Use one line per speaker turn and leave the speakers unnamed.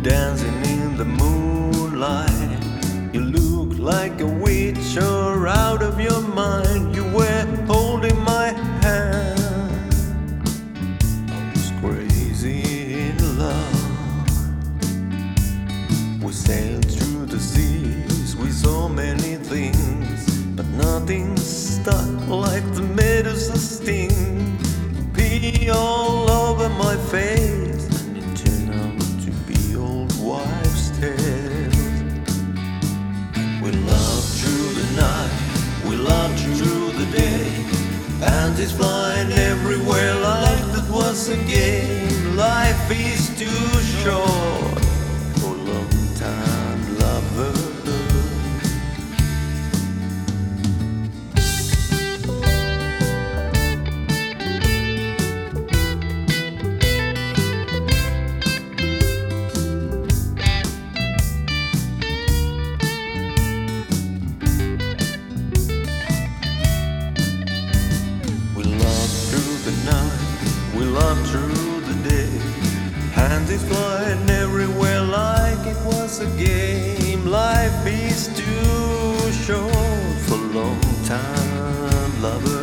dancing in the moonlight. You look like a witch or out of your mind. You were holding my hand. I was crazy in love. We sailed through the seas, we saw many things, but nothing stuck like the medicine sting. Pee all over my face, and it turned out to be old wives' tale. We loved through the night, we loved through the day, panties flying everywhere like that was a game. Life is too short for long-time lovers. We loved through the day, panties flying everywhere like it was a game. Life is too short for long-time lovers.